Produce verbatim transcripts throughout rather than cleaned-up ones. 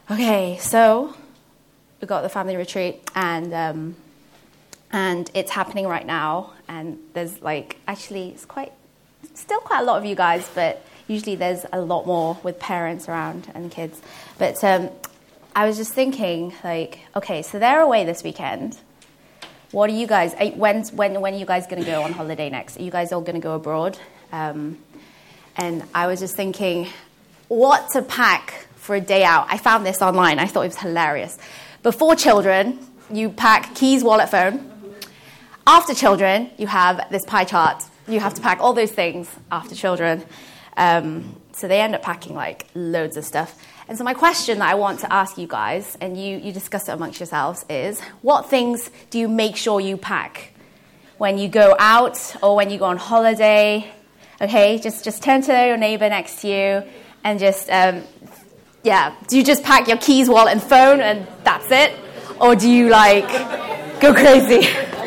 Okay, so we got the family retreat, and um, and it's happening right now. And there's like actually it's quite still quite a lot of you guys, but usually there's a lot more with parents around and kids. But um, I was just thinking, like, okay, so they're away this weekend. What are you guys? When when when are you guys going to go on holiday next? Are you guys all going to go abroad? Um, and I was just thinking, what to pack for a day out. I found this online. I thought it was hilarious. Before children, you pack keys, wallet, phone. After children, you have this pie chart. You have to pack all those things after children. Um, so they end up packing like loads of stuff. And so my question that I want to ask you guys, and you, you discuss it amongst yourselves, is what things do you make sure you pack when you go out or when you go on holiday? Okay, just, just turn to your neighbor next to you and just, um, yeah, do you just pack your keys, wallet, and phone and that's it? Or do you, like, go crazy?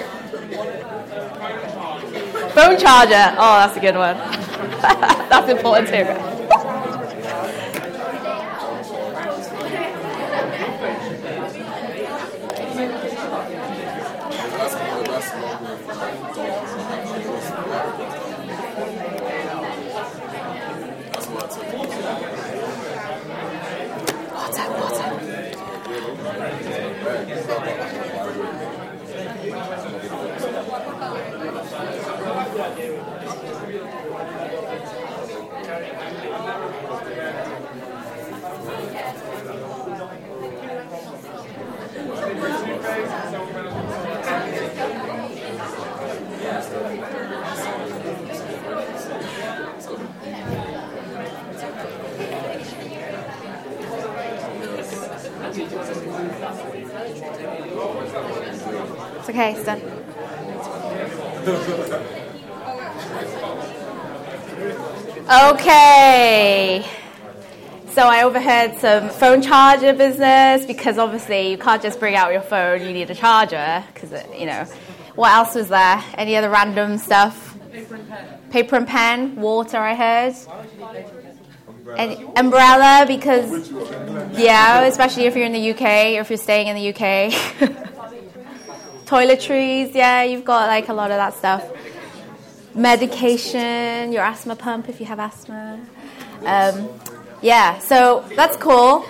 Phone charger. Oh, that's a good one. That's important too. It's okay, it's done. Okay. So I overheard some phone charger business because obviously you can't just bring out your phone, you need a charger because, you know. What else was there? Any other random stuff? Paper and pen. Paper and pen, water I heard. And umbrella because, yeah, especially if you're in the U K or if you're staying in the U K. Toiletries, yeah, you've got like a lot of that stuff. Medication, your asthma pump if you have asthma. Um, yeah, so that's cool.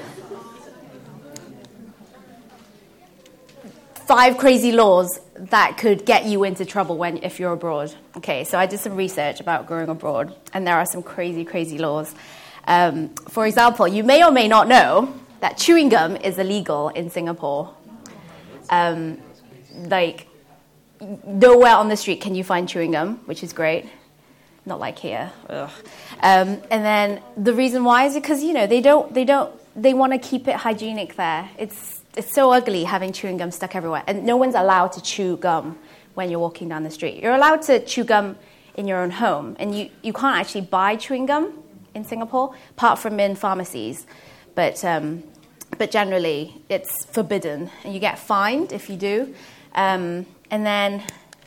Five crazy laws that could get you into trouble when if you're abroad. Okay, so I did some research about going abroad, and there are some crazy, crazy laws. Um, for example, you may or may not know that chewing gum is illegal in Singapore. Um, like, nowhere on the street can you find chewing gum, which is great. Not like here. Ugh. Um, and then the reason why is because, you know, they don't, they don't, they want to keep it hygienic there. It's, it's so ugly having chewing gum stuck everywhere. And no one's allowed to chew gum when you're walking down the street. You're allowed to chew gum in your own home. And you, you can't actually buy chewing gum in Singapore, apart from in pharmacies. But, um, but generally, it's forbidden. And you get fined if you do. Um, and then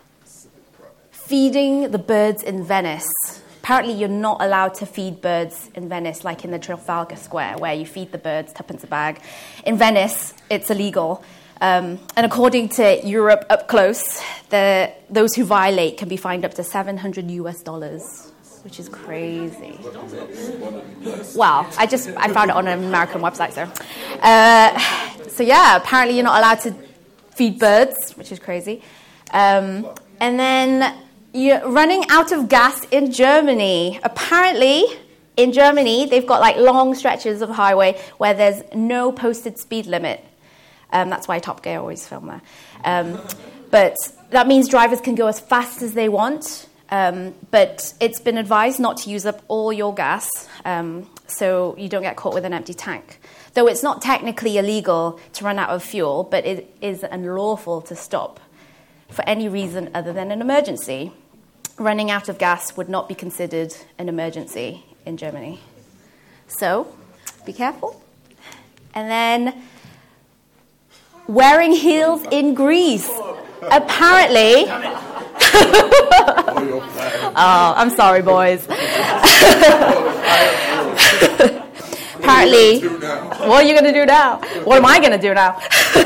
feeding the birds in Venice. Apparently, you're not allowed to feed birds in Venice, like in the Trafalgar Square, where you feed the birds tuppence a bag. In Venice, it's illegal. Um, and according to Europe Up Close, the, those who violate can be fined up to seven hundred U S dollars, which is crazy. Well, I just I found it on an American website, so. Uh, so yeah, apparently you're not allowed to feed birds, which is crazy. Um, and then you're running out of gas in Germany. Apparently, in Germany, they've got like long stretches of highway where there's no posted speed limit. Um, that's why Top Gear always film there. Um, but that means drivers can go as fast as they want. Um, but it's been advised not to use up all your gas, um, so you don't get caught with an empty tank. Though it's not technically illegal to run out of fuel, but it is unlawful to stop for any reason other than an emergency. Running out of gas would not be considered an emergency in Germany. So, be careful. And then, wearing heels in Greece. Apparently... oh, I'm sorry, boys. apparently, what are you going to do now? What am I going to do now?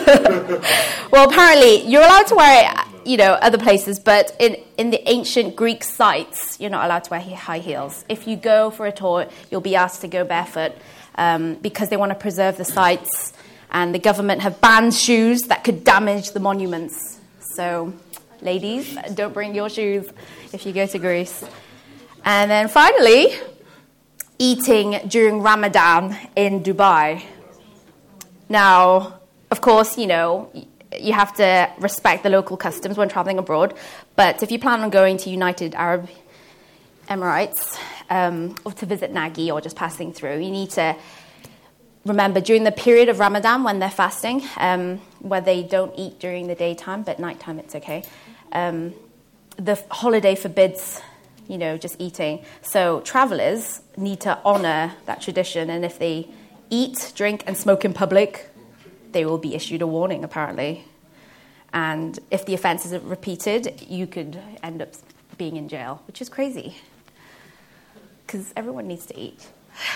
Well, apparently, you're allowed to wear it, you know, other places, but in, in the ancient Greek sites, you're not allowed to wear high heels. If you go for a tour, you'll be asked to go barefoot um, because they want to preserve the sites, and the government have banned shoes that could damage the monuments. So, ladies, don't bring your shoes if you go to Greece. And then finally, eating during Ramadan in Dubai. Now, of course, you know, you have to respect the local customs when traveling abroad. But if you plan on going to United Arab Emirates um, or to visit Nagi or just passing through, you need to remember during the period of Ramadan when they're fasting, um, where they don't eat during the daytime, but nighttime it's okay. Um, the holiday forbids, you know, just eating. So travelers need to honor that tradition. And if they eat, drink, and smoke in public, they will be issued a warning, apparently. And if the offense is repeated, you could end up being in jail, which is crazy. Because everyone needs to eat.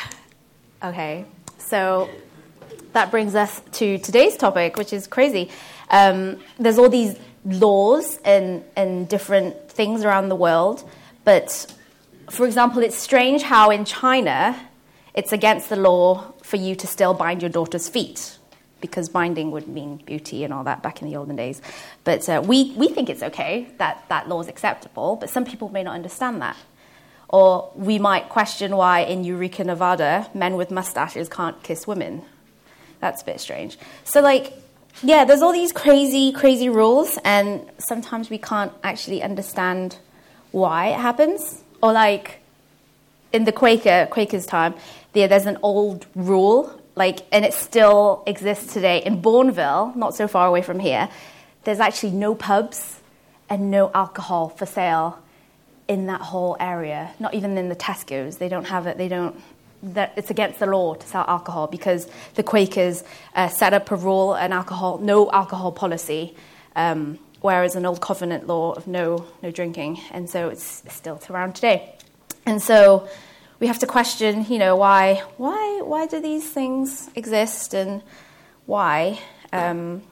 Okay, so that brings us to today's topic, which is crazy. Um, there's all these laws and, and different things around the world. But, for example, it's strange how in China it's against the law for you to still bind your daughter's feet, because binding would mean beauty and all that back in the olden days. But uh, we, we think it's okay, that that law is acceptable, but some people may not understand that. Or we might question why in Eureka, Nevada, men with mustaches can't kiss women. That's a bit strange. So, like, yeah, there's all these crazy, crazy rules, and sometimes we can't actually understand why it happens. Or like in the Quaker Quakers' time, there, there's an old rule, like, and it still exists today in Bourneville, not so far away from here. There's actually no pubs and no alcohol for sale in that whole area. Not even in the Tesco's. They don't have it. They don't. That it's against the law to sell alcohol because the Quakers uh, set up a rule, an alcohol, no alcohol policy. Um, whereas an old covenant law of no no drinking, and so it's still around today. And so we have to question, you know, why why why do these things exist, and why? Um,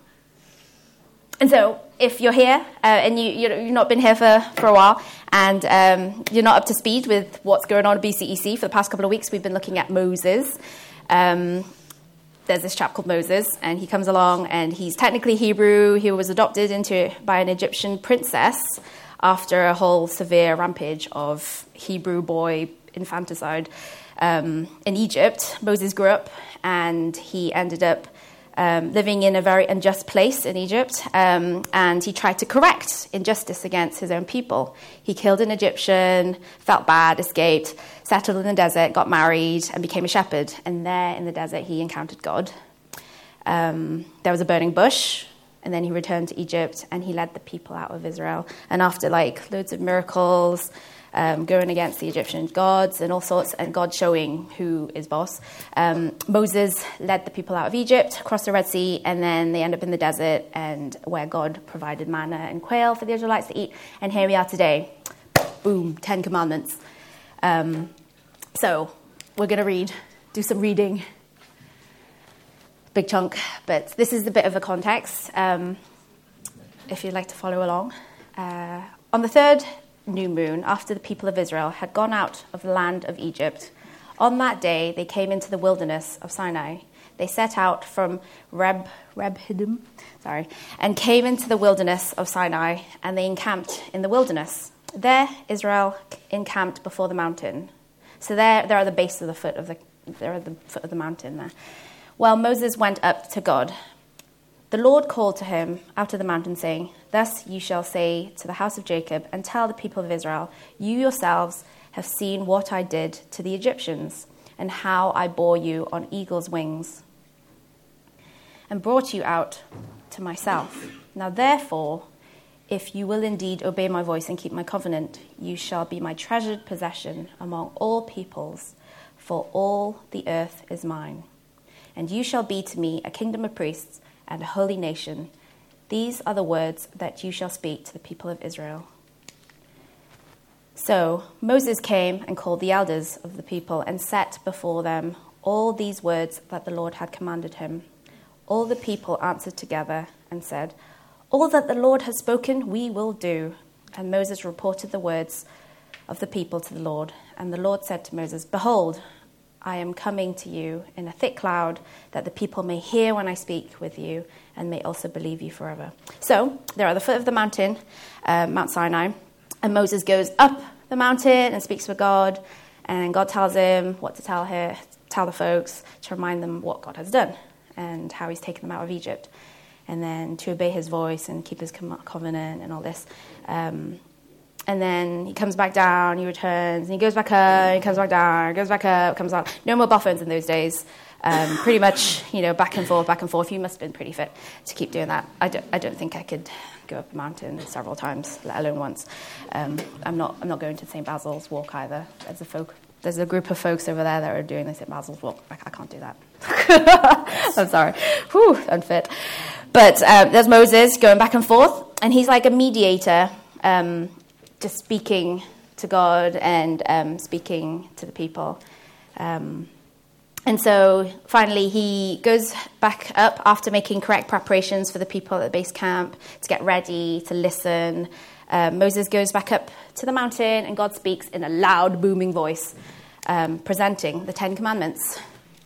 and so if you're here uh, and you you've not been here for, for a while, and um, you're not up to speed with what's going on at B C E C, for the past couple of weeks we've been looking at Moses. Um, There's this chap called Moses, and he comes along, and he's technically Hebrew. He was adopted into by an Egyptian princess after a whole severe rampage of Hebrew boy infanticide um, in Egypt. Moses grew up, and he ended up um, living in a very unjust place in Egypt, um, and he tried to correct injustice against his own people. He killed an Egyptian, felt bad, escaped, settled in the desert, got married, and became a shepherd. And there in the desert, he encountered God. Um, there was a burning bush, and then he returned to Egypt, and he led the people out of Israel. And after, like, loads of miracles, um, going against the Egyptian gods and all sorts, and God showing who is boss, um, Moses led the people out of Egypt, across the Red Sea, and then they end up in the desert, and where God provided manna and quail for the Israelites to eat. And here we are today. Boom, Ten Commandments. Um, so we're going to read, do some reading. Big chunk, but this is a bit of a context, um, if you'd like to follow along. Uh, on the third new moon, after the people of Israel had gone out of the land of Egypt, on that day they came into the wilderness of Sinai. They set out from Reb, Reb-Hiddim, sorry, and came into the wilderness of Sinai, and they encamped in the wilderness. There Israel encamped before the mountain. So there, there are the base of the foot of the, there are the foot of the mountain there. Well, Moses went up to God. The Lord called to him out of the mountain, saying, "Thus you shall say to the house of Jacob, and tell the people of Israel, you yourselves have seen what I did to the Egyptians, and how I bore you on eagle's wings, and brought you out to myself. Now therefore, if you will indeed obey my voice and keep my covenant, you shall be my treasured possession among all peoples, for all the earth is mine. And you shall be to me a kingdom of priests and a holy nation. These are the words that you shall speak to the people of Israel." So Moses came and called the elders of the people and set before them all these words that the Lord had commanded him. All the people answered together and said, "All that the Lord has spoken, we will do." And Moses reported the words of the people to the Lord. And the Lord said to Moses, "Behold, I am coming to you in a thick cloud, that the people may hear when I speak with you and may also believe you forever." So they're at the foot of the mountain, uh, Mount Sinai, and Moses goes up the mountain and speaks with God, and God tells him what to tell her, tell the folks, to remind them what God has done and how he's taken them out of Egypt, and then to obey his voice and keep his covenant and all this. Um, And then he comes back down, he returns, and he goes back up, he comes back down, goes back up, comes down. No more buffers in those days. Um, pretty much, you know, back and forth, back and forth. You must have been pretty fit to keep doing that. I don't, I don't think I could go up a mountain several times, let alone once. Um, I'm not I'm not going to Saint Basil's Walk either. There's a folk, there's a group of folks over there that are doing the Saint Basil's Walk. I, I can't do that. I'm sorry. Whew, unfit. But um, there's Moses going back and forth, and he's like a mediator, um, just speaking to God and um, speaking to the people. Um, and so finally he goes back up after making correct preparations for the people at the base camp to get ready, to listen. Uh, Moses goes back up to the mountain and God speaks in a loud, booming voice, um, presenting the Ten Commandments.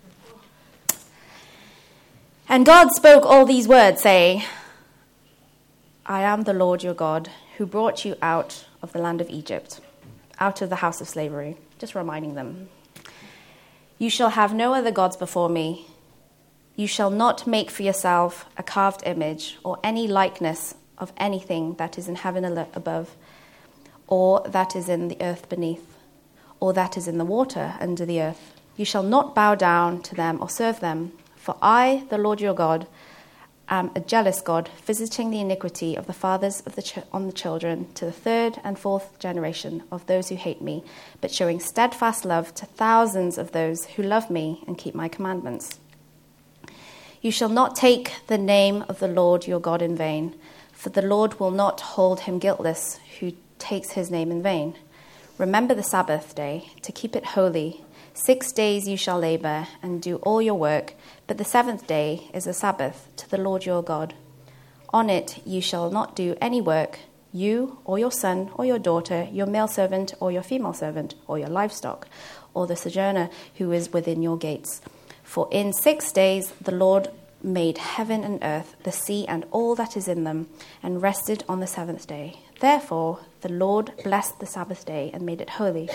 And God spoke all these words, saying, "I am the Lord your God, who brought you out of the land of Egypt, out of the house of slavery." Just reminding them. "You shall have no other gods before me. You shall not make for yourself a carved image or any likeness of anything that is in heaven above, or that is in the earth beneath, or that is in the water under the earth. You shall not bow down to them or serve them, for I, the Lord your God, am a jealous God, visiting the iniquity of the fathers of the ch- on the children to the third and fourth generation of those who hate me, but showing steadfast love to thousands of those who love me and keep my commandments. You shall not take the name of the Lord your God in vain, for the Lord will not hold him guiltless who takes his name in vain. Remember the Sabbath day to keep it holy. Six days you shall labor and do all your work, but the seventh day is a Sabbath to the Lord your God. On it you shall not do any work, you or your son or your daughter, your male servant or your female servant, or your livestock, or the sojourner who is within your gates. For in six days the Lord made heaven and earth, the sea and all that is in them, and rested on the seventh day. Therefore the Lord blessed the Sabbath day and made it holy."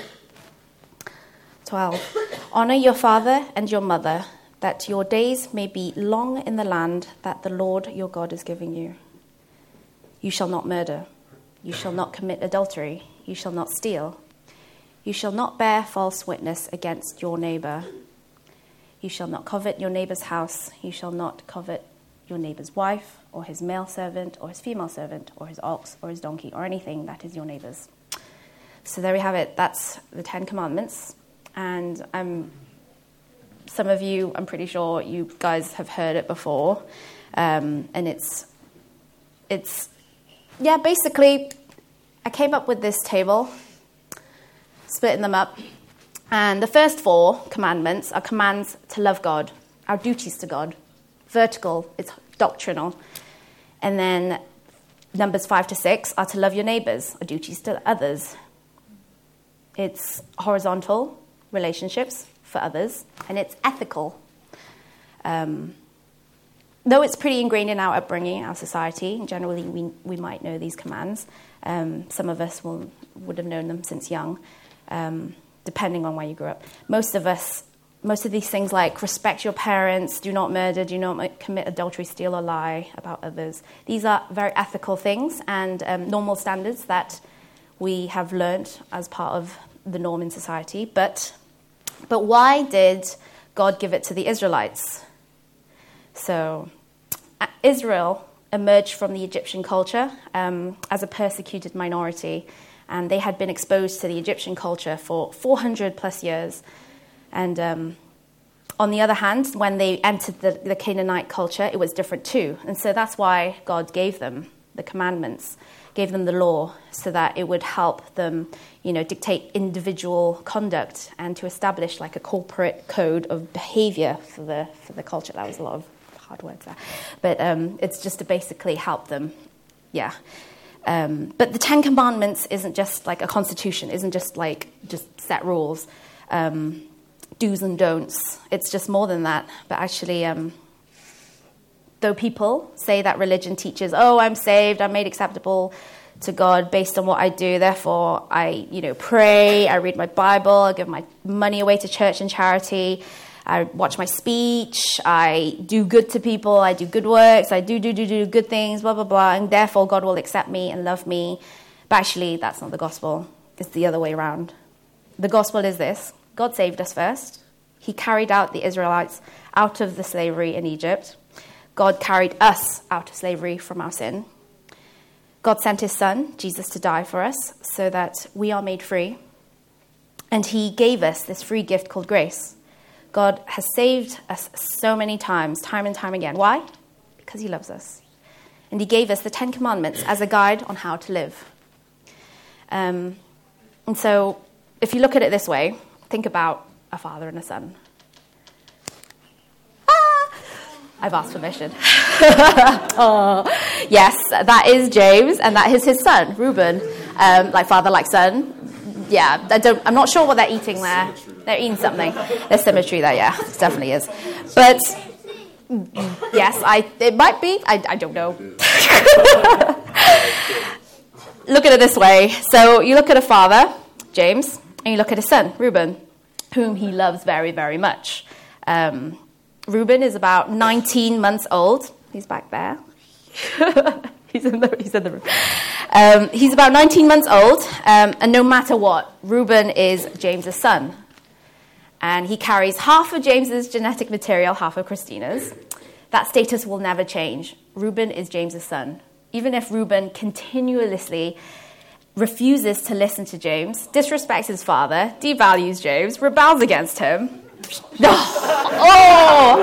twelve. Honor your father and your mother, that your days may be long in the land that the Lord your God is giving you. You shall not murder. You shall not commit adultery. You shall not steal. You shall not bear false witness against your neighbor. You shall not covet your neighbor's house. You shall not covet your neighbor's wife, or his male servant, or his female servant, or his ox, or his donkey, or anything that is your neighbor's. So there we have it. That's the Ten Commandments. And I'm, some of you, I'm pretty sure you guys have heard it before. Um, and it's, it's, yeah, basically, I came up with this table, splitting them up. And the first four commandments are commands to love God, our duties to God. Vertical, it's doctrinal. And then numbers five to six are to love your neighbors, our duties to others. It's horizontal, relationships for others, and it's ethical. Um, though it's pretty ingrained in our upbringing, our society, generally we we might know these commands. Um, some of us will would have known them since young, um, depending on where you grew up. Most of us, most of these things like respect your parents, do not murder, do not commit adultery, steal or lie about others. These are very ethical things and um, normal standards that we have learnt as part of the norm in society. But But why did God give it to the Israelites? So Israel emerged from the Egyptian culture um, as a persecuted minority, and they had been exposed to the Egyptian culture for four hundred plus years. And um, on the other hand, when they entered the, the Canaanite culture, it was different too. And so that's why God gave them the commandments, gave them the law so that it would help them, you know, dictate individual conduct and to establish like a corporate code of behavior for the for the culture. That was a lot of hard words there. But um, it's just to basically help them, yeah. Um, but the Ten Commandments isn't just like a constitution, isn't just like just set rules, um, do's and don'ts. It's just more than that. But actually... Um, Though people say that religion teaches, oh, I'm saved, I'm made acceptable to God based on what I do. Therefore, I, you know, pray, I read my Bible, I give my money away to church and charity, I watch my speech, I do good to people, I do good works, I do, do, do, do good things, blah, blah, blah, and therefore God will accept me and love me. But actually, that's not the gospel. It's the other way around. The gospel is this. God saved us first. He carried out the Israelites out of the slavery in Egypt. God carried us out of slavery from our sin. God sent his son, Jesus, to die for us so that we are made free. And he gave us this free gift called grace. God has saved us so many times, time and time again. Why? Because he loves us. And he gave us the Ten Commandments as a guide on how to live. Um, and so if you look at it this way, think about a father and a son. I've asked permission. Oh, yes, that is James, and that is his son, Reuben. Um, like father, like son. Yeah, I don't, I'm not sure what they're eating there. Symmetry. They're eating something. There's symmetry there, yeah, it definitely is. But, yes, I it might be. I, I don't know. Look at it this way. So you look at a father, James, and you look at his son, Reuben, whom he loves very, very much. Um Reuben is about nineteen months old. He's back there. he's, in the, he's in the room. Um, he's about nineteen months old, um, and no matter what, Reuben is James's son. And he carries half of James's genetic material, half of Christina's. That status will never change. Reuben is James's son. Even if Reuben continuously refuses to listen to James, disrespects his father, devalues James, rebels against him, oh!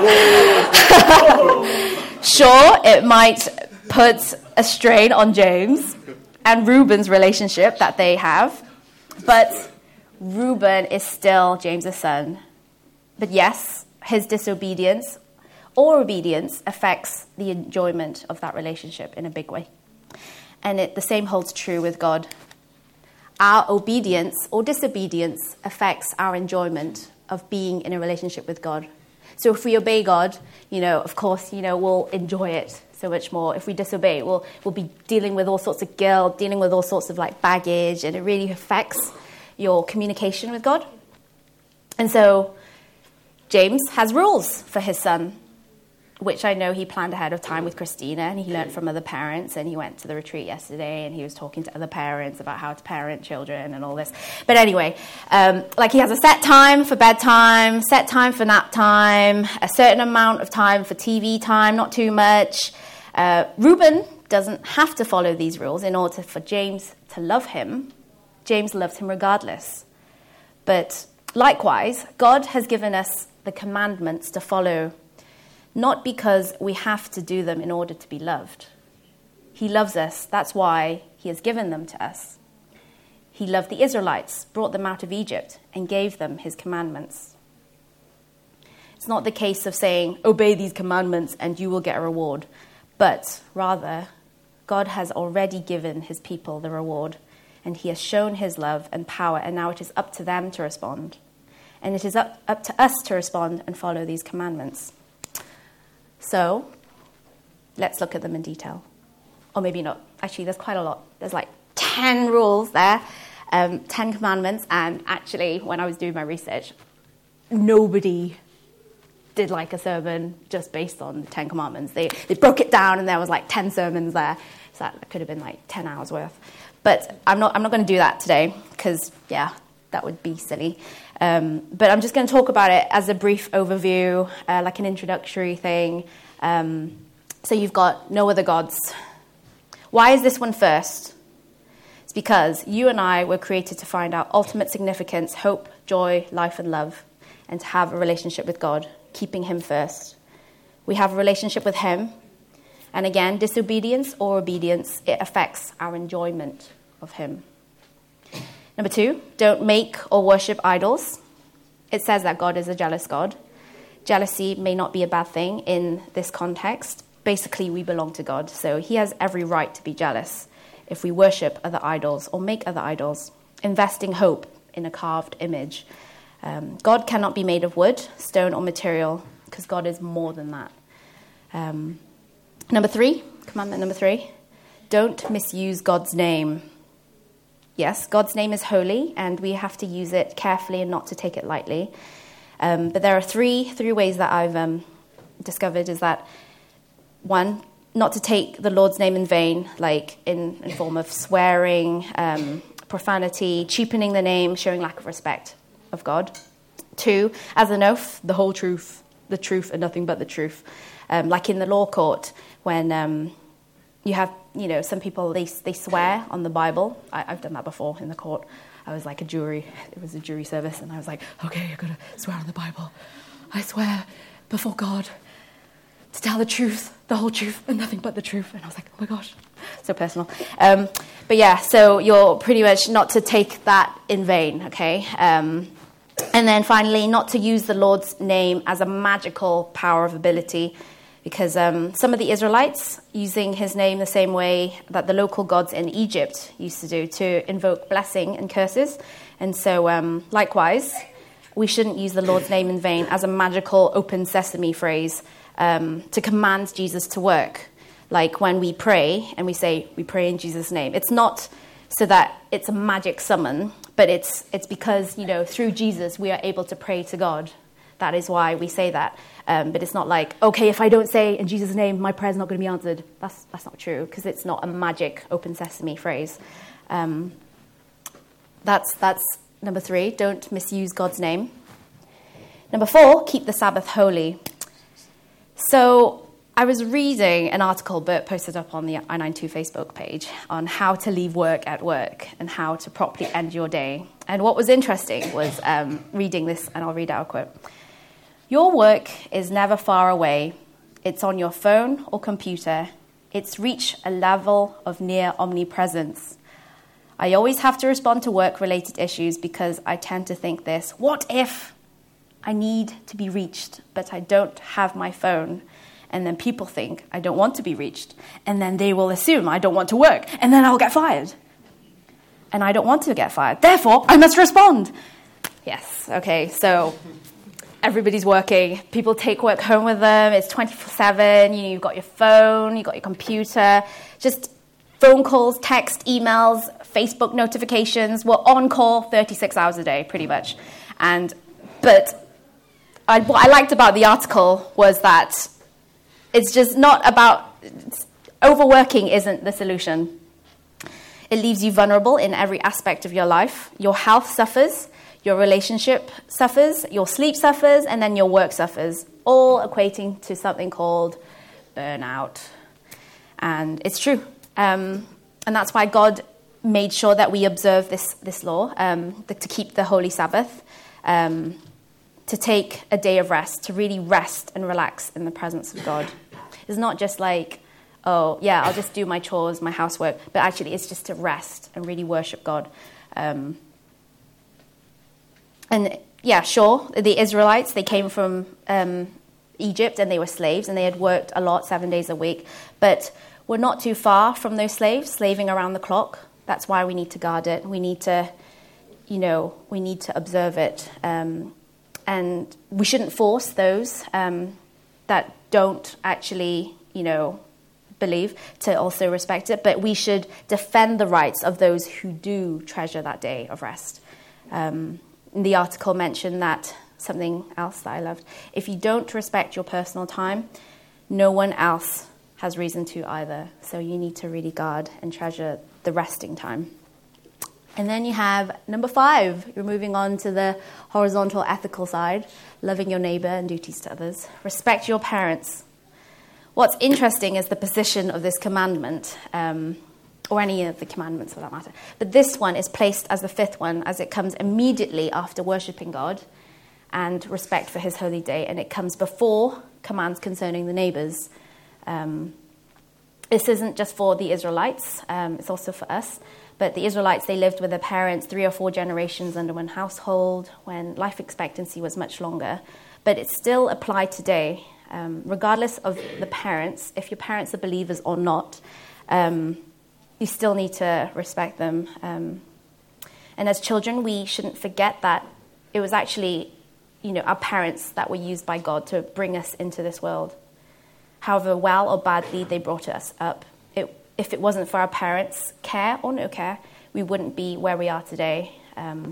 Sure, it might put a strain on James and Reuben's relationship that they have, but Reuben is still James's son. But yes, his disobedience or obedience affects the enjoyment of that relationship in a big way. And it, the same holds true with God. Our obedience or disobedience affects our enjoyment of being in a relationship with God. So if we obey God, you know, of course, you know, we'll enjoy it so much more. If we disobey, we'll we'll be dealing with all sorts of guilt, dealing with all sorts of like baggage, and it really affects your communication with God. And so James has rules for his son, which I know he planned ahead of time with Christina, and he learned from other parents, and he went to the retreat yesterday, and he was talking to other parents about how to parent children and all this. But anyway, um, like he has a set time for bedtime, set time for nap time, a certain amount of time for T V time, not too much. Uh, Reuben doesn't have to follow these rules in order for James to love him. James loves him regardless. But likewise, God has given us the commandments to follow, not because we have to do them in order to be loved. He loves us. That's why he has given them to us. He loved the Israelites, brought them out of Egypt, and gave them his commandments. It's not the case of saying, obey these commandments and you will get a reward. But rather, God has already given his people the reward, and he has shown his love and power, and now it is up to them to respond. And it is up, up to us to respond and follow these commandments. So, let's look at them in detail. Or maybe not. Actually, there's quite a lot. There's like ten rules there, um, ten commandments. And actually, when I was doing my research, nobody did like a sermon just based on the Ten Commandments. They they broke it down, and there was like ten sermons there. So that could have been like ten hours worth. But I'm not I'm not going to do that today because, yeah, that would be silly. Um, but I'm just going to talk about it as a brief overview, uh, like an introductory thing. Um, so you've got no other gods. Why is this one first? It's because you and I were created to find our ultimate significance, hope, joy, life, and love, and to have a relationship with God, keeping him first. We have a relationship with him And again, disobedience or obedience, it affects our enjoyment of him. Number two, don't make or worship idols. It says that God is a jealous God. Jealousy may not be a bad thing in this context. Basically, we belong to God, so he has every right to be jealous if we worship other idols or make other idols, investing hope in a carved image. Um, God cannot be made of wood, stone, or material, because God is more than that. Um, number three, commandment number three, don't misuse God's name. Yes, God's name is holy, and we have to use it carefully and not to take it lightly. Um, but there are three three ways that I've um, discovered is that, one, not to take the Lord's name in vain, like in, in form of swearing, um, profanity, cheapening the name, showing lack of respect of God. Two, as an oath, the whole truth, the truth and nothing but the truth. Um, like in the law court, when um, you have, you know, some people, they they swear on the Bible. I, I've done that before in the court. I was like a jury, it was a jury service, and I was like, okay, I've got to swear on the Bible. I swear before God to tell the truth, the whole truth, and nothing but the truth. And I was like, oh my gosh, so personal. Um, but yeah, so you're pretty much not to take that in vain, okay? Um, and then finally, not to use the Lord's name as a magical power of ability, because um, some of the Israelites using his name the same way that the local gods in Egypt used to do, to invoke blessing and curses. And so um, likewise, we shouldn't use the Lord's name in vain as a magical open sesame phrase um, to command Jesus to work. Like when we pray and we say, we pray in Jesus' name. It's not so that it's a magic summon, but it's it's because, you know, through Jesus we are able to pray to God. That is why we say that. Um, but it's not like, okay, if I don't say in Jesus' name, my prayer's not going to be answered. That's that's not true, because it's not a magic open sesame phrase. Um, that's that's number three. Don't misuse God's name. Number four, keep the Sabbath holy. So I was reading an article Bert posted up on the I ninety-two Facebook page on how to leave work at work and how to properly end your day. And what was interesting was um, reading this, and I'll read out a quote. Your work is never far away. It's on your phone or computer. It's reached a level of near omnipresence. I always have to respond to work-related issues because I tend to think this: what if I need to be reached, but I don't have my phone? And then people think I don't want to be reached. And then they will assume I don't want to work. And then I'll get fired. And I don't want to get fired. Therefore, I must respond. Yes, okay, so everybody's working. People take work home with them. It's twenty-four seven. You know, you've got your phone, you've got your computer. Just phone calls, text, emails, Facebook notifications. We're on call thirty-six hours a day, pretty much. And But I, what I liked about the article was that it's just not about, overworking isn't the solution. It leaves you vulnerable in every aspect of your life. Your health suffers, your relationship suffers, your sleep suffers, and then your work suffers, all equating to something called burnout. And it's true. Um, and that's why God made sure that we observe this, this law, um, to keep the Holy Sabbath, um, to take a day of rest, to really rest and relax in the presence of God. It's not just like, oh, yeah, I'll just do my chores, my housework, but actually it's just to rest and really worship God. Um, and yeah, sure, the Israelites, they came from um, Egypt and they were slaves and they had worked a lot, seven days a week, but we're not too far from those slaves, slaving around the clock. That's why we need to guard it. We need to, you know, we need to observe it. Um, and we shouldn't force those um, that don't actually, you know, believe to also respect it, but we should defend the rights of those who do treasure that day of rest. Um, the article mentioned that, something else that I loved, if you don't respect your personal time, no one else has reason to either. So you need to really guard and treasure the resting time. And then you have number five. You're moving on to the horizontal ethical side, loving your neighbor and duties to others. Respect your parents. What's interesting is the position of this commandment, um, or any of the commandments for that matter. But this one is placed as the fifth one, as it comes immediately after worshipping God and respect for his holy day. And it comes before commands concerning the neighbors. Um, This isn't just for the Israelites, um, it's also for us. But the Israelites, they lived with their parents three or four generations under one household when life expectancy was much longer. But it still applied today, um, regardless of the parents. If your parents are believers or not, um, you still need to respect them. Um, and as children, we shouldn't forget that it was actually, you know, our parents that were used by God to bring us into this world. However well or badly they brought us up, it, if it wasn't for our parents' care or no care, we wouldn't be where we are today. Um,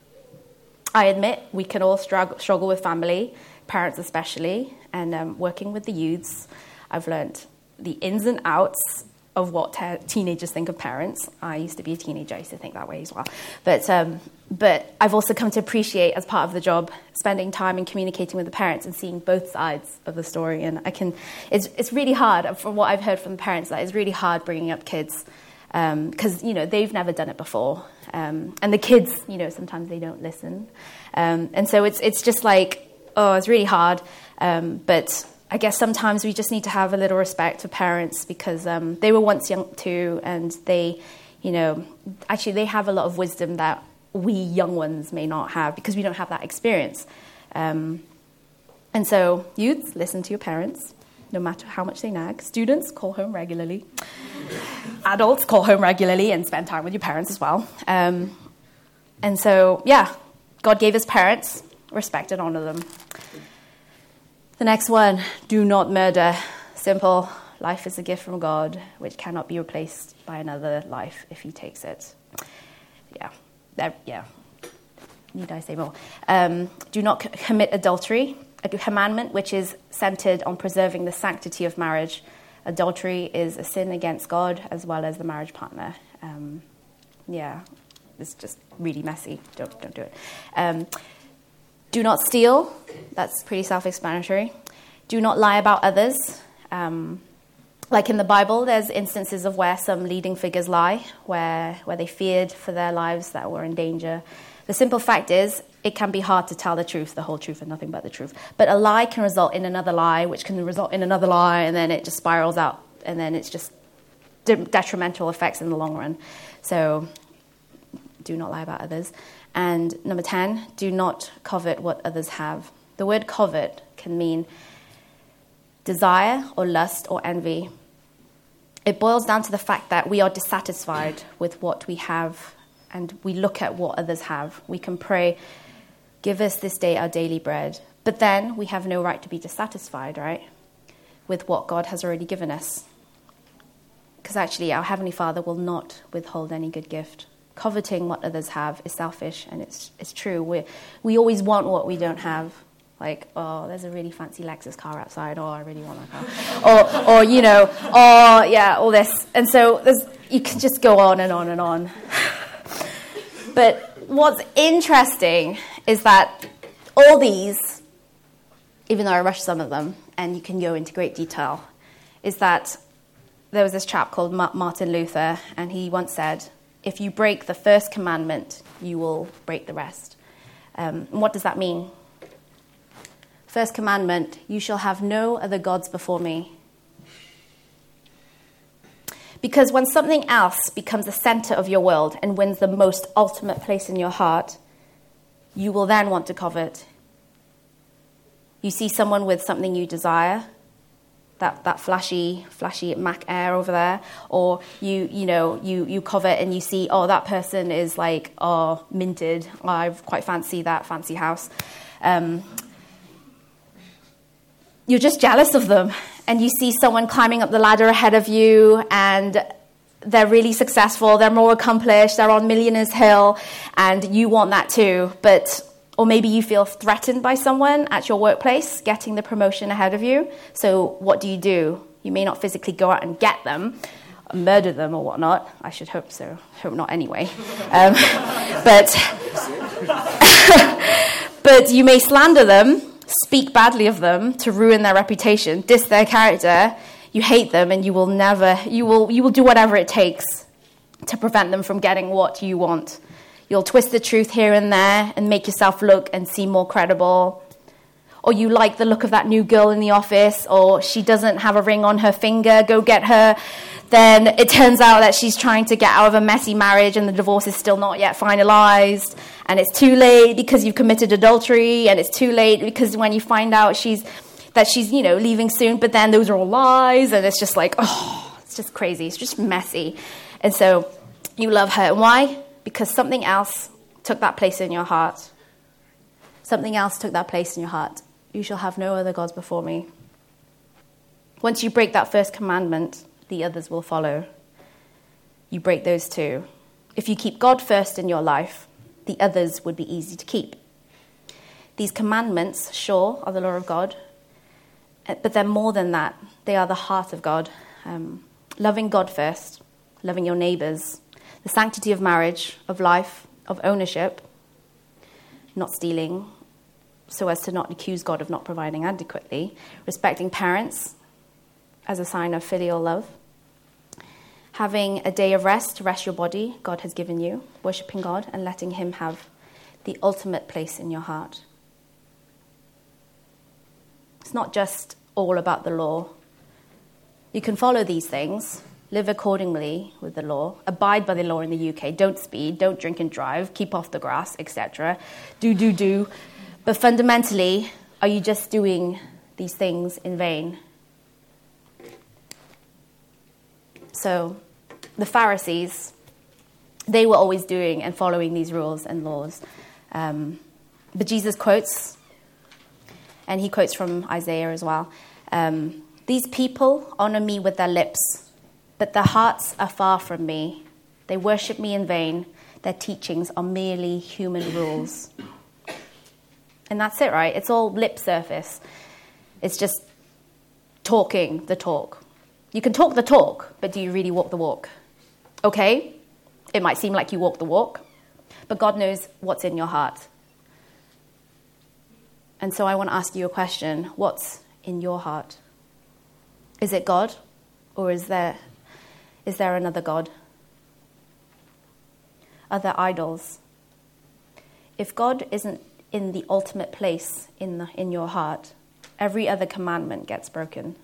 I admit we can all struggle, struggle with family, parents especially, and um, working with the youths, I've learned the ins and outs of what te- teenagers think of parents. I used to be a teenager, I used to think that way as well. But um, but I've also come to appreciate, as part of the job, spending time and communicating with the parents and seeing both sides of the story. And I can, it's it's really hard, from what I've heard from the parents, that it's really hard bringing up kids because, um, you know, they've never done it before. Um, and the kids, you know, sometimes they don't listen. Um, and so it's it's just like, oh, it's really hard. Um, but I guess sometimes we just need to have a little respect for parents because um, they were once young too, and they, you know, actually they have a lot of wisdom that we young ones may not have because we don't have that experience. Um, and so youths, listen to your parents, no matter how much they nag. Students, call home regularly. Adults, call home regularly and spend time with your parents as well. Um, and so, yeah, God gave us parents, respect and honor them. The next one, do not murder. Simple. Life is a gift from God, which cannot be replaced by another life if he takes it. Yeah, that, yeah. Need I say more? Um, do not c- commit adultery, a commandment which is centered on preserving the sanctity of marriage. Adultery is a sin against God as well as the marriage partner. Um, yeah, it's just really messy. Don't don't do it. Um, Do not steal. That's pretty self-explanatory. Do not lie about others. Um, like in the Bible, there's instances of where some leading figures lie, where, where they feared for their lives that were in danger. The simple fact is, it can be hard to tell the truth, the whole truth, and nothing but the truth. But a lie can result in another lie, which can result in another lie, and then it just spirals out, and then it's just de- detrimental effects in the long run. So do not lie about others. And number ten, do not covet what others have. The word covet can mean desire or lust or envy. It boils down to the fact that we are dissatisfied with what we have and we look at what others have. We can pray, give us this day our daily bread. But then we have no right to be dissatisfied, right, with what God has already given us. Because actually our Heavenly Father will not withhold any good gift. Coveting what others have is selfish, and it's it's true. We we always want what we don't have. Like, oh, there's a really fancy Lexus car outside. Oh, I really want that car. or or you know, oh yeah, all this. And so there's you can just go on and on and on. But what's interesting is that all these, even though I rushed some of them, and you can go into great detail, is that there was this chap called Martin Luther, and he once said, if you break the first commandment, you will break the rest. Um, and what does that mean? First commandment, you shall have no other gods before me. Because when something else becomes the center of your world and wins the most ultimate place in your heart, you will then want to covet. You see someone with something you desire, that that flashy, flashy Mac Air over there, or you you know you you covet and you see, oh, that person is like, oh, minted. Oh, I quite fancy that fancy house. Um, you're just jealous of them, and you see someone climbing up the ladder ahead of you, and they're really successful, they're more accomplished, they're on Millionaires Hill, and you want that too, but. Or maybe you feel threatened by someone at your workplace getting the promotion ahead of you. So what do you do? You may not physically go out and get them, murder them or whatnot. I should hope so. Hope not anyway. Um, but, but you may slander them, speak badly of them to ruin their reputation, diss their character. You hate them, and you will never, you will, you will do whatever it takes to prevent them from getting what you want. You'll twist the truth here and there and make yourself look and seem more credible. or you like the look of that new girl in the office, or she doesn't have a ring on her finger, go get her. Then it turns out that she's trying to get out of a messy marriage and the divorce is still not yet finalized, and it's too late because you've committed adultery, and it's too late because when you find out she's that she's, you know, leaving soon, but then those are all lies, and it's just like, oh, it's just crazy. It's just messy. And so you love her. And why? Because something else took that place in your heart. Something else took that place in your heart. You shall have no other gods before me. Once you break that first commandment, the others will follow. You break those two. If you keep God first in your life, the others would be easy to keep. These commandments, sure, are the law of God, but they're more than that. They are the heart of God. Um, loving God first, loving your neighbours, the sanctity of marriage, of life, of ownership, not stealing, so as to not accuse God of not providing adequately, respecting parents as a sign of filial love, having a day of rest to rest your body God has given you, worshipping God and letting him have the ultimate place in your heart. It's not just all about the law. You can follow these things, live accordingly with the law, abide by the law in the U K, don't speed, don't drink and drive, keep off the grass, et cetera. Do, do, do. But fundamentally, are you just doing these things in vain? So the Pharisees, they were always doing and following these rules and laws. Um, but Jesus quotes, and he quotes from Isaiah as well, um, these people honor me with their lips, but their hearts are far from me. They worship me in vain. Their teachings are merely human rules. And that's it, right? It's all lip surface. It's just talking the talk. You can talk the talk, but do you really walk the walk? Okay, it might seem like you walk the walk, but God knows what's in your heart. And so I want to ask you a question. What's in your heart? Is it God, or is there is there another God? Are there idols? If God isn't in the ultimate place in the, in your heart, every other commandment gets broken.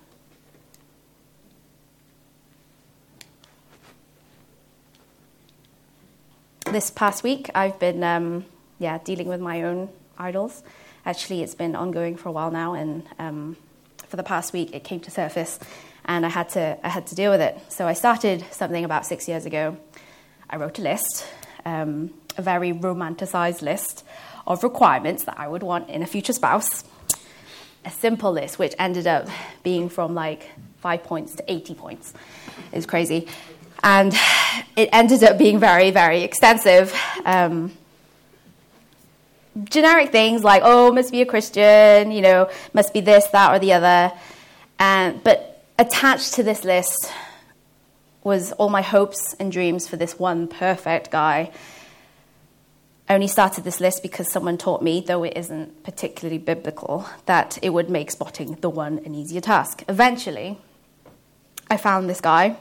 This past week, I've been, um, yeah, dealing with my own idols. Actually, it's been ongoing for a while now, and um, for the past week, it came to surface, and I had to, I had to deal with it. So I started something about six years ago. I wrote a list, um, a very romanticized list of requirements that I would want in a future spouse. A simple list, which ended up being from like five points to eighty points. It was crazy. And it ended up being very, very extensive. Um, generic things like, oh, must be a Christian, you know, must be this, that, or the other. And, but attached to this list was all my hopes and dreams for this one perfect guy. I only started this list because someone taught me, though it isn't particularly biblical, that it would make spotting the one an easier task. Eventually, I found this guy.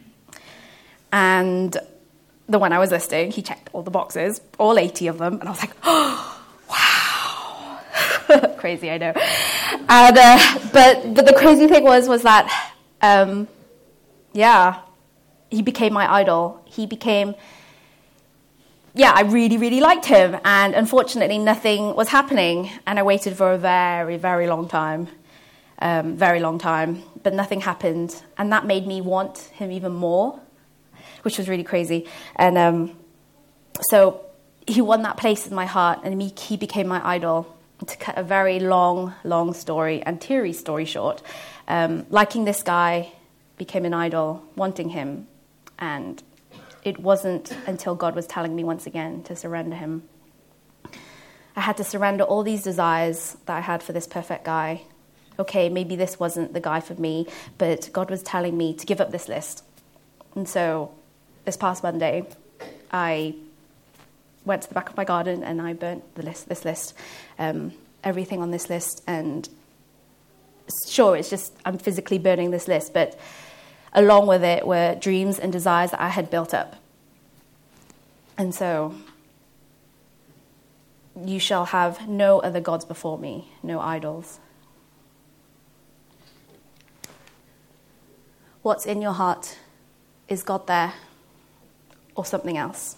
And the one I was listing, he checked all the boxes, all eighty of them. And I was like, oh, wow. Crazy, I know. And, uh, but, but the crazy thing was, was that, um, yeah, he became my idol. He became, yeah, I really, really liked him. And unfortunately, nothing was happening. And I waited for a very, very long time. Um, very long time. But nothing happened. And that made me want him even more, which was really crazy. And um, so he won that place in my heart, and he, he became my idol. To cut a very long, long story, and teary story short, um, liking this guy became an idol, wanting him. And it wasn't until God was telling me once again to surrender him. I had to surrender all these desires that I had for this perfect guy. Okay, maybe this wasn't the guy for me, but God was telling me to give up this list. And so this past Monday, I went to the back of my garden and I burnt the list, this list, um, everything on this list. And sure, it's just I'm physically burning this list, but along with it were dreams and desires that I had built up. And so you shall have no other gods before me, no idols. What's in your heart? Is God there or something else?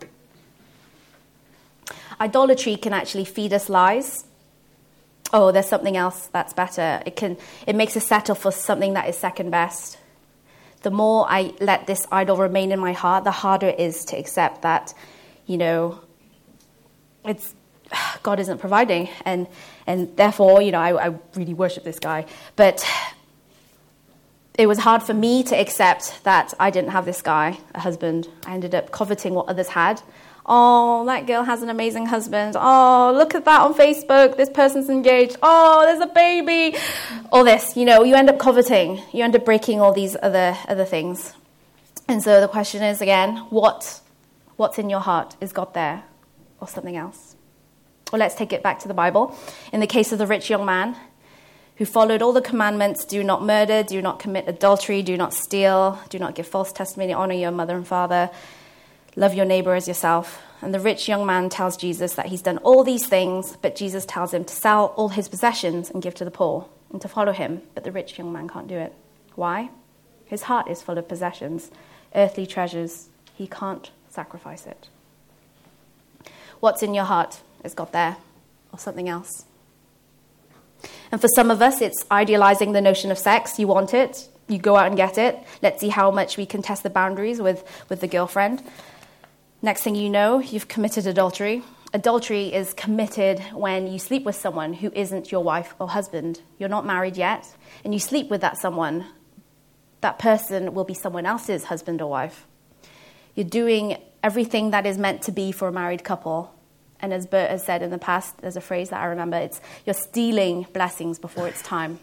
Idolatry can actually feed us lies. Oh, there's something else that's better. It can. It makes us settle for something that is second best. The more I let this idol remain in my heart, the harder it is to accept that, you know, it's God isn't providing, and and therefore, you know, I, I really worship this guy. But it was hard for me to accept that I didn't have this guy, a husband. I ended up coveting what others had. Oh, that girl has an amazing husband. Oh, look at that on Facebook. This person's engaged. Oh, there's a baby. All this, you know, you end up coveting. You end up breaking all these other other things. And so the question is, again, what what's in your heart? Is God there or something else? Well, let's take it back to the Bible. In the case of the rich young man who followed all the commandments, do not murder, do not commit adultery, do not steal, do not give false testimony, honor your mother and father, love your neighbor as yourself. And the rich young man tells Jesus that he's done all these things, but Jesus tells him to sell all his possessions and give to the poor and to follow him. But the rich young man can't do it. Why? His heart is full of possessions, earthly treasures. He can't sacrifice it. What's in your heart? Is God there or something else? And for some of us, it's idealizing the notion of sex. You want it, you go out and get it. Let's see how much we can test the boundaries with, with the girlfriend. Next thing you know, you've committed adultery. Adultery is committed when you sleep with someone who isn't your wife or husband. You're not married yet, and you sleep with that someone. That person will be someone else's husband or wife. You're doing everything that is meant to be for a married couple. And as Bert has said in the past, there's a phrase that I remember, it's you're stealing blessings before it's time.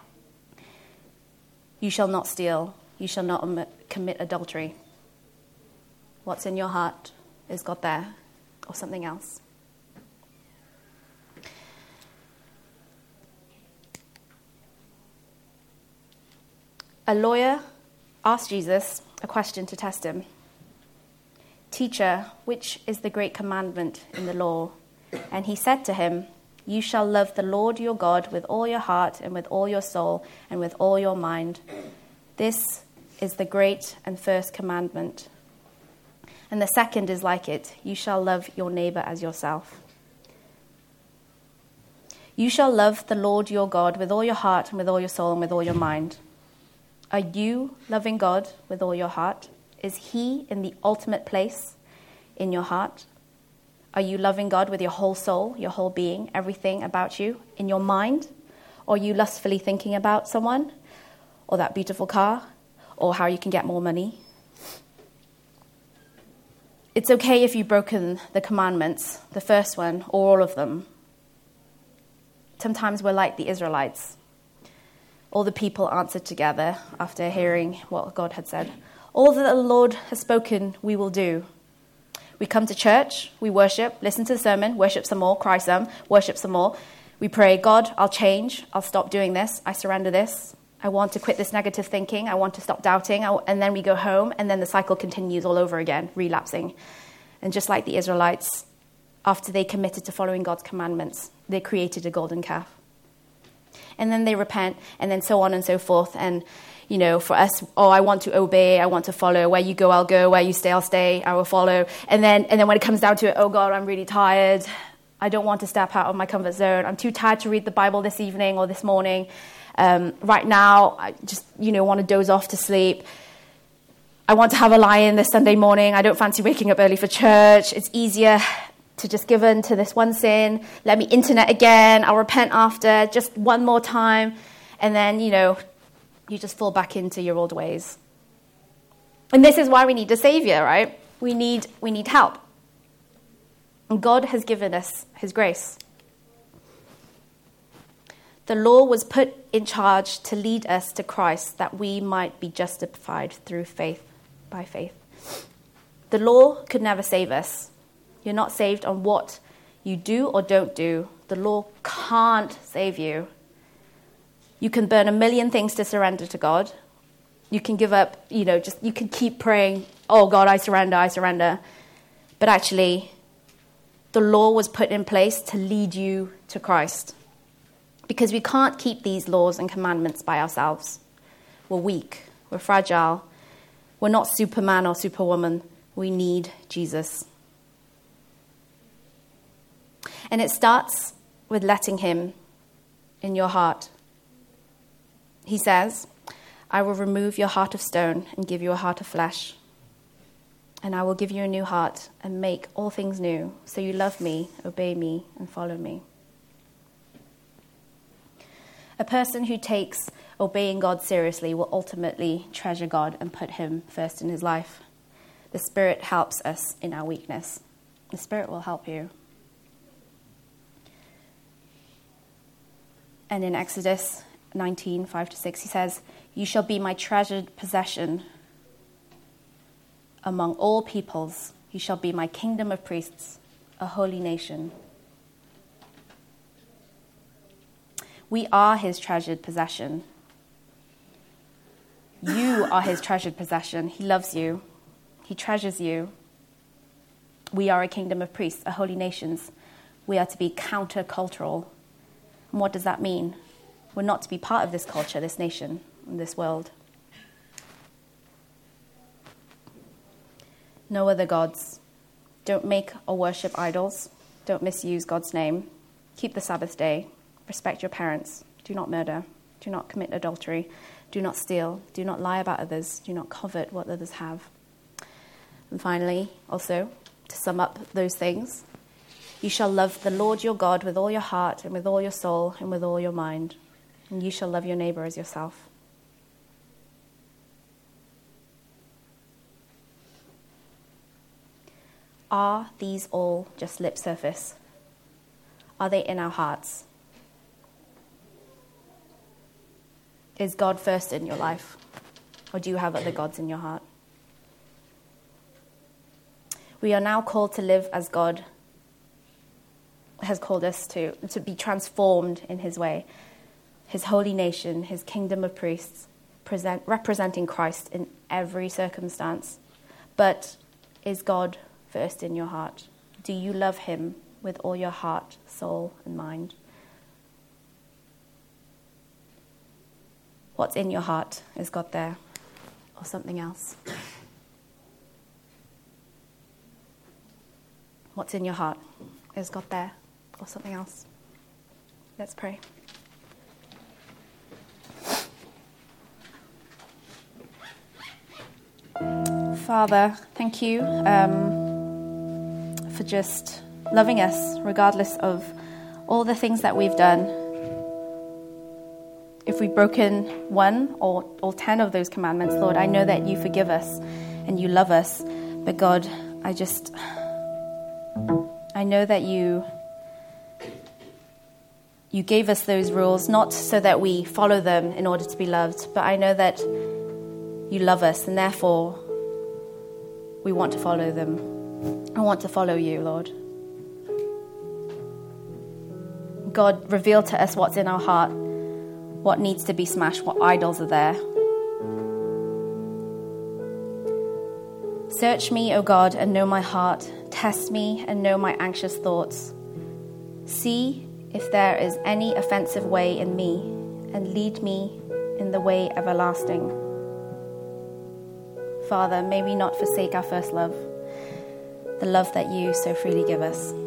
You shall not steal. You shall not om- commit adultery. What's in your heart? Is God there or something else? A lawyer asked Jesus a question to test him. Teacher, which is the great commandment in the law? And he said to him, you shall love the Lord your God with all your heart and with all your soul and with all your mind. This is the great and first commandment. And the second is like it. You shall love your neighbor as yourself. You shall love the Lord your God with all your heart and with all your soul and with all your mind. Are you loving God with all your heart? Is he in the ultimate place in your heart? Are you loving God with your whole soul, your whole being, everything about you, in your mind? Or are you lustfully thinking about someone, or that beautiful car, or how you can get more money? It's okay if you've broken the commandments, the first one, or all of them. Sometimes we're like the Israelites. All the people answered together after hearing what God had said. All that the Lord has spoken, we will do. We come to church, we worship, listen to the sermon, worship some more, cry some, worship some more. We pray, God, I'll change, I'll stop doing this, I surrender this. I want to quit this negative thinking, I want to stop doubting, and then we go home, and then the cycle continues all over again, relapsing. And just like the Israelites, after they committed to following God's commandments, they created a golden calf. And then they repent, and then so on and so forth, and you know, for us, oh, I want to obey, I want to follow. Where you go, I'll go. Where you stay, I'll stay. I will follow. And then and then when it comes down to it, oh, God, I'm really tired. I don't want to step out of my comfort zone. I'm too tired to read the Bible this evening or this morning. Um, right now, I just, you know, want to doze off to sleep. I want to have a lie-in this Sunday morning. I don't fancy waking up early for church. It's easier to just give in to this one sin. Let me internet again. I'll repent after, just one more time. And then, you know, you just fall back into your old ways. And this is why we need a savior, right? We need we need help. And God has given us his grace. The law was put in charge to lead us to Christ, that we might be justified through faith, by faith. The law could never save us. You're not saved on what you do or don't do. The law can't save you. You can burn a million things to surrender to God. You can give up, you know, just you can keep praying, oh God, I surrender, I surrender. But actually, The law was put in place to lead you to Christ. Because we can't keep these laws and commandments by ourselves. We're weak. We're fragile. We're not Superman or Superwoman. We need Jesus. And it starts with letting him in your heart. He says, I will remove your heart of stone and give you a heart of flesh. And I will give you a new heart and make all things new. So you love me, obey me, and follow me. A person who takes obeying God seriously will ultimately treasure God and put him first in his life. The Spirit helps us in our weakness. The Spirit will help you. And in Exodus nineteen, five to six, he says, you shall be my treasured possession among all peoples. You shall be my kingdom of priests, a holy nation. We are his treasured possession. You are his treasured possession. He loves you. He treasures you. We are a kingdom of priests, a holy nation. We are to be counter-cultural. And what does that mean? We're not to be part of this culture, this nation, and this world. No other gods. Don't make or worship idols. Don't misuse God's name. Keep the Sabbath day. Respect your parents. Do not murder. Do not commit adultery. Do not steal. Do not lie about others. Do not covet what others have. And finally, also, to sum up those things, you shall love the Lord your God with all your heart and with all your soul and with all your mind. And you shall love your neighbor as yourself. Are these all just lip service? Are they in our hearts? Is God first in your life? Or do you have other gods in your heart? We are now called to live as God has called us to, to be transformed in his way. His holy nation, his kingdom of priests, present, representing Christ in every circumstance. But is God first in your heart? Do you love him with all your heart, soul, and mind? What's in your heart? Is God there or something else? What's in your heart? Is God there or something else? Let's pray. Father, thank you um, for just loving us regardless of all the things that we've done. If we've broken one or, or ten of those commandments, Lord, I know that you forgive us and you love us. But God, I just, I know that you, you gave us those rules, not so that we follow them in order to be loved, but I know that you love us and therefore we want to follow them. I want to follow you, Lord. God, reveal to us what's in our heart. What needs to be smashed? What idols are there? Search me, O God, and know my heart. Test me and know my anxious thoughts. See if there is any offensive way in me, and lead me in the way everlasting. Father, may we not forsake our first love, the love that you so freely give us.